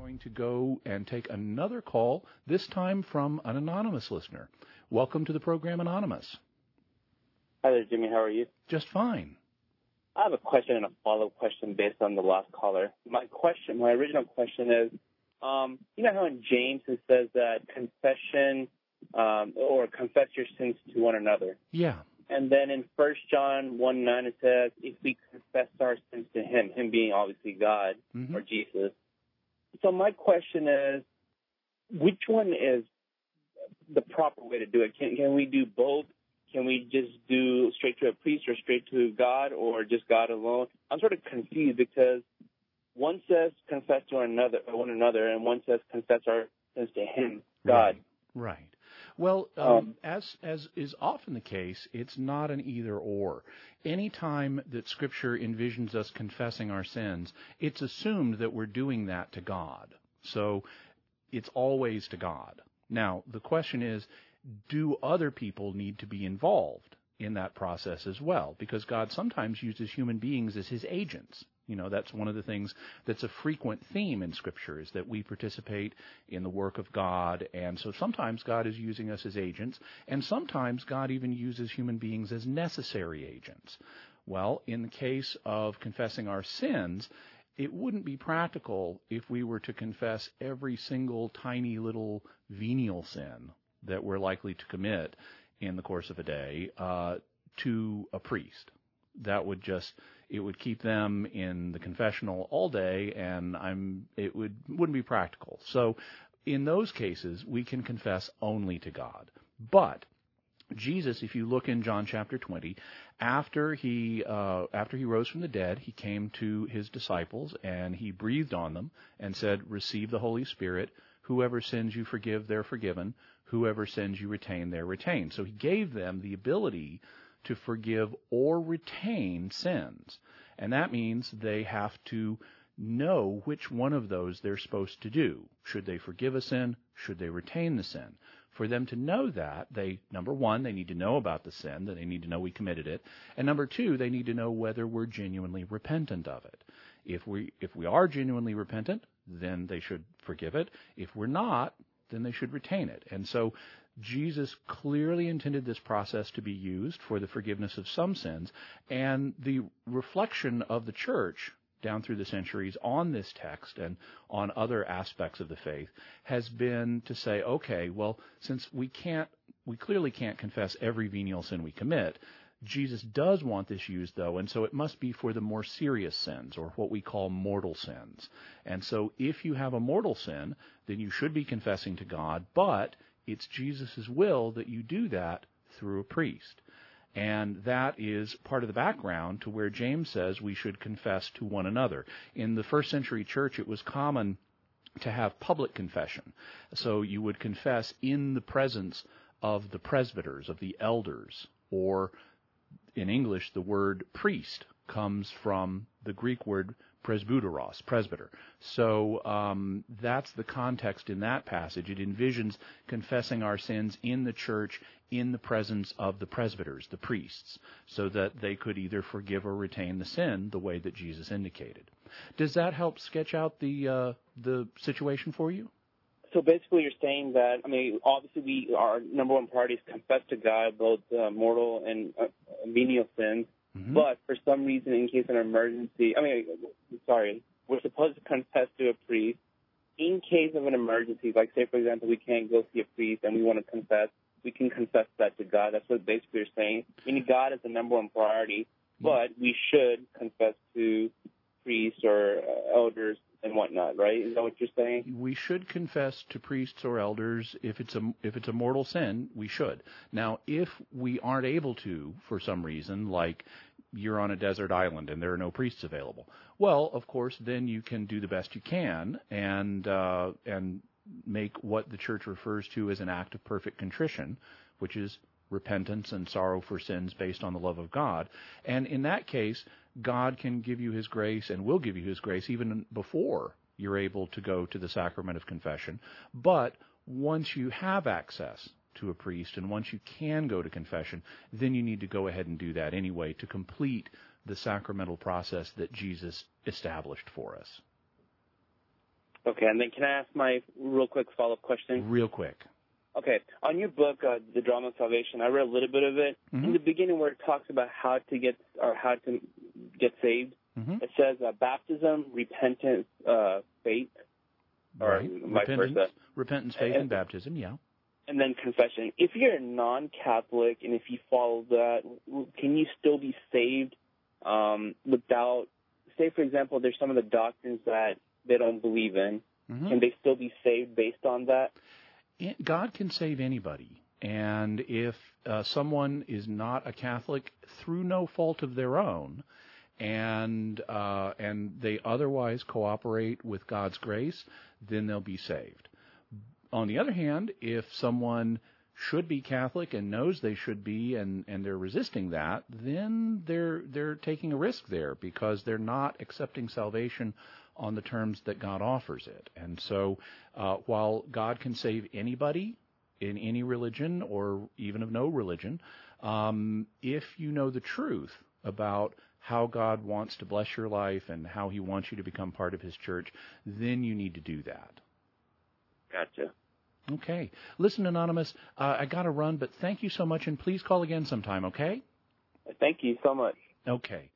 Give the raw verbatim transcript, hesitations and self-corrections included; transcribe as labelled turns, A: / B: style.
A: going to go and take another call, this time from an anonymous listener. Welcome to the program, Anonymous.
B: Hi there, Jimmy. How are you?
A: Just fine.
B: I have a question and a follow-up question based on the last caller. My question, my original question is, um, you know how in James it says that confession um, or confess your sins to one another?
A: Yeah.
B: And then in First John one nine it says, if we confess our sins to him, him being obviously God mm-hmm. or Jesus. So my question is, which one is the proper way to do it? Can, can we do both? Can we just do straight to a priest or straight to God or just God alone? I'm sort of confused because one says confess to another, one another, and one says confess our sins to him, God.
A: Right. right. Well, um, um, as as is often the case, it's not an either-or. Any time that Scripture envisions us confessing our sins, it's assumed that we're doing that to God. So it's always to God. Now, the question is, do other people need to be involved in that process as well? Because God sometimes uses human beings as his agents. You know, that's one of the things that's a frequent theme in Scripture, is that we participate in the work of God. And so sometimes God is using us as agents, and sometimes God even uses human beings as necessary agents. Well, in the case of confessing our sins, it wouldn't be practical if we were to confess every single tiny little venial sin that we're likely to commit in the course of a day uh, to a priest. That would just, it would keep them in the confessional all day, and I'm, it would, wouldn't be practical. So in those cases, we can confess only to God. But Jesus, if you look in John chapter twenty, after he uh, after he rose from the dead, he came to his disciples and he breathed on them and said, receive the Holy Spirit. Whoever sins you forgive, they're forgiven. Whoever sins you retain, they're retained. So he gave them the ability to forgive or retain sins. And that means they have to know which one of those they're supposed to do. Should they forgive a sin? Should they retain the sin? For them to know that, they, number one, they need to know about the sin, that they need to know we committed it. And number two, they need to know whether we're genuinely repentant of it. If we, if we are genuinely repentant, then they should forgive it. If we're not, then they should retain it. And so Jesus clearly intended this process to be used for the forgiveness of some sins, and the reflection of the church down through the centuries on this text and on other aspects of the faith has been to say, okay, well, since we can't, we clearly can't confess every venial sin we commit, Jesus does want this used, though, and so it must be for the more serious sins, or what we call mortal sins. And so if you have a mortal sin, then you should be confessing to God, but it's Jesus' will that you do that through a priest. And that is part of the background to where James says we should confess to one another. In the first century church, it was common to have public confession. So you would confess in the presence of the presbyters, of the elders, or in English, the word priest comes from the Greek word presbyteros, presbyter. So um, that's the context in that passage. It envisions confessing our sins in the church in the presence of the presbyters, the priests, so that they could either forgive or retain the sin the way that Jesus indicated. Does that help sketch out the uh, the situation for you?
B: So basically you're saying that, I mean, obviously we, our number one priority is confess to God, both uh, mortal and uh, venial sins. Mm-hmm. But for some reason, in case of an emergency, I mean, sorry, we're supposed to confess to a priest. In case of an emergency, like say, for example, we can't go see a priest and we want to confess, we can confess that to God. That's what basically you're saying. Meaning God is the number one priority, but we should confess to priests or uh, elders and whatnot, right? Is that what you're saying?
A: We should confess to priests or elders if it's a if it's a mortal sin. We should. Now, if we aren't able to for some reason, like you're on a desert island and there are no priests available, well, of course, then you can do the best you can and uh, and make what the church refers to as an act of perfect contrition, which is repentance and sorrow for sins based on the love of God. And in that case, God can give you his grace and will give you his grace even before you're able to go to the sacrament of confession. But once you have access to a priest and once you can go to confession, then you need to go ahead and do that anyway to complete the sacramental process that Jesus established for us.
B: Okay, and then can I ask my real quick follow-up question?
A: Real quick.
B: Okay, on your book, uh, The Drama of Salvation, I read a little bit of it. Mm-hmm. In the beginning, where it talks about how to get or how to get saved, mm-hmm. it says uh, baptism, repentance, uh, faith, or
A: right.
B: vice
A: repentance,
B: versa.
A: Repentance, faith, and, and baptism. Yeah.
B: And then confession. If you're a non-Catholic and if you follow that, can you still be saved um, without? Say, for example, there's some of the doctrines that they don't believe in. Mm-hmm. Can they still be saved based on that?
A: God can save anybody. And if uh, someone is not a Catholic through no fault of their own, and uh, and they otherwise cooperate with God's grace, then they'll be saved. On the other hand, if someone should be Catholic and knows they should be, and, and they're resisting that, then they're they're taking a risk there because they're not accepting salvation on the terms that God offers it. And so uh, while God can save anybody in any religion or even of no religion, um, if you know the truth about how God wants to bless your life and how he wants you to become part of his church, then you need to do that.
B: Gotcha.
A: Okay. Listen, Anonymous, uh, I got to run, but thank you so much, and please call again sometime, okay?
B: Thank you so much.
A: Okay.